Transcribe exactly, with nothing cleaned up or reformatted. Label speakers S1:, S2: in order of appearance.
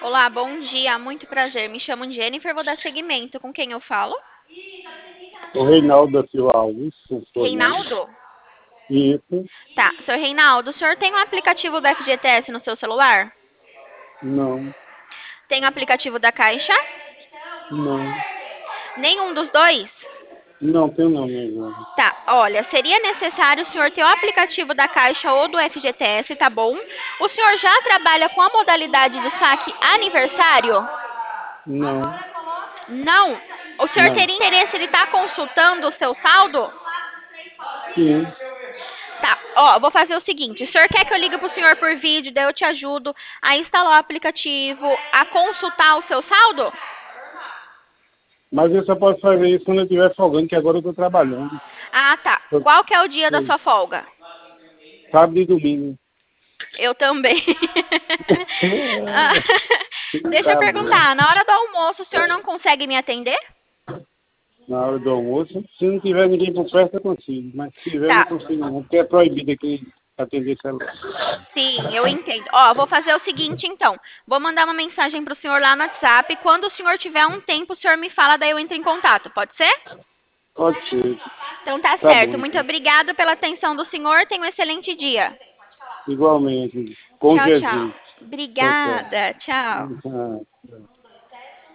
S1: Olá, bom dia, muito prazer. Me chamo Jennifer, vou dar seguimento. Com quem eu falo?
S2: O Reinaldo da Silva Alves, doutor Reinaldo.
S1: Reinaldo?
S2: Isso,
S1: Tá, senhor Reinaldo, o senhor tem um aplicativo do F G T S no seu celular?
S2: não,
S1: Tem o aplicativo da Caixa?
S2: não,
S1: Nenhum dos dois?
S2: não tenho não, minha irmã.
S1: Tá, olha, seria necessário o senhor ter o aplicativo da Caixa ou do F G T S, tá bom? O senhor já trabalha com a modalidade do saque aniversário?
S2: Não,
S1: Não. O senhor
S2: não.
S1: teria interesse de estar consultando o seu saldo?
S2: Sim,
S1: Tá, ó, vou fazer o seguinte. O senhor quer que eu ligue pro senhor por vídeo, daí eu te ajudo a instalar o aplicativo, a consultar o seu saldo?
S2: mas eu só posso fazer isso quando eu estiver folgando, que agora eu estou trabalhando.
S1: Ah, tá.
S2: Eu-
S1: Qual que é o dia da
S2: eu-
S1: sua folga?
S2: Sábado e domingo.
S1: Eu também. Ah, deixa eu
S2: Tá bom.
S1: perguntar, na hora do almoço o senhor não consegue me atender?
S2: Na hora do almoço, se não tiver ninguém por perto, eu consigo. Mas se tiver, eu não
S1: Tá.
S2: consigo não, porque é proibido aqui atender celular.
S1: Sim, eu entendo. Ó, vou fazer o seguinte então. Vou mandar uma mensagem pro senhor lá no WhatsApp. Quando o senhor tiver um tempo, o senhor me fala, daí eu entro em contato. Pode ser?
S2: Pode ser.
S1: Então tá
S2: Tá bom,
S1: certo. Muito
S2: então.
S1: obrigada pela atenção do senhor. Tenha um excelente dia.
S2: Igualmente. Com
S1: Tchau, tchau.
S2: Jesus. Tchau, tchau.
S1: Obrigada. Tchau.
S2: Ah, tchau.